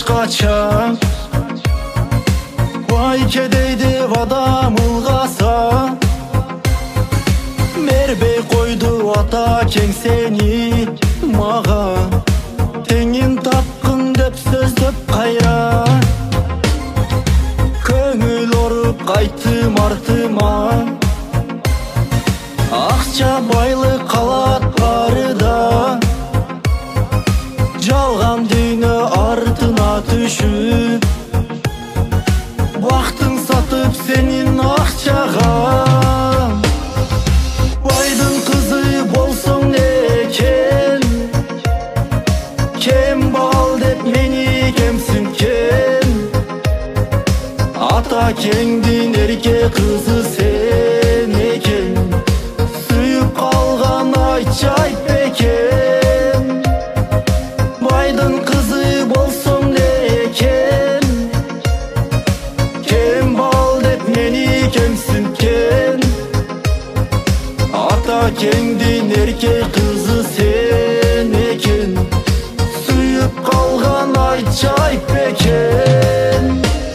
башкача. Байке дейді адам ылғаса, бербей қойды ата кең сені маға. Теңін тапқын деп сөздеп қайра, көңіл орып қайттым артыма. Ақша байлық қалат барыда, жалған дүйнө артына түшүп. Вақтың сатып сенин ақчаға, байдың қызы болсоң некен, кем бал деп мени кемсінткен. Ата кеңдин ерке қызы сен екен, сүйіп қалған айтчы айт бекен. Байдың қызы болсоң некен, кем бал деп мени кемсінткен. Ата кеңдин ерке қызы сен екен, сүйіп қалған айтчы айт бекен.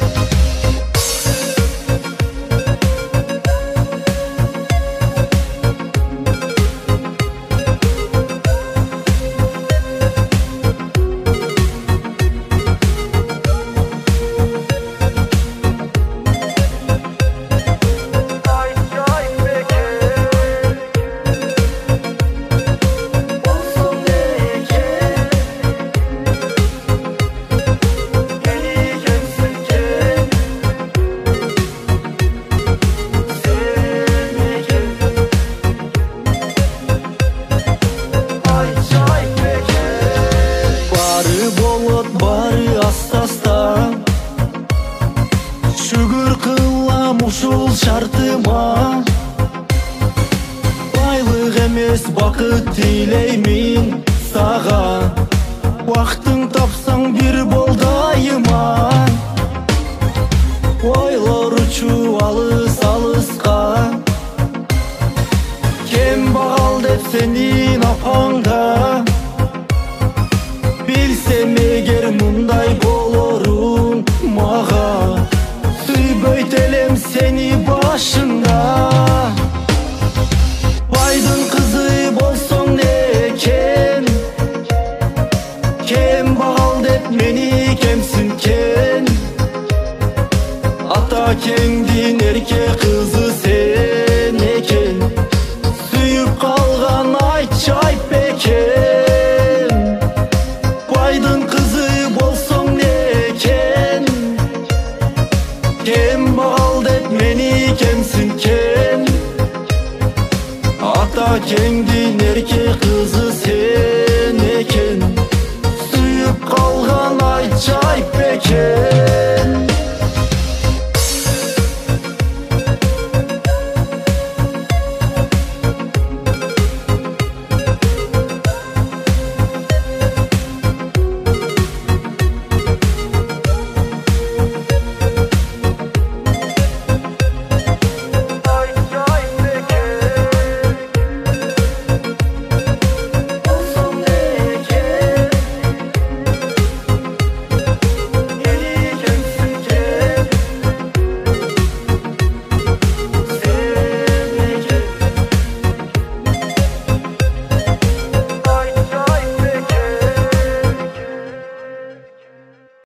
Бары аста-аста, шүгүр кылам ушул шартыма. Байлык эмес бакыт тилеймин сага, вактың тапсаң бир бол дайыма. Ойлор учу алыс-алыска, кем багал деп сенин апаңда. Билсем эгер мындай болорун мага, сүйбөйт элем сени башында. Байдың қызы болсоң некен, кем багал деп мени кемсінткен. Ата кеңдин ерке қызы сен екен, сүйіп қалған айтчы айт бекен. Байдың қызы болсоң некен, кем багал деп мени кемсінткен. Ата кеңдин ерке қызы сен екен, сүйіп қалған айтчы айт бекен.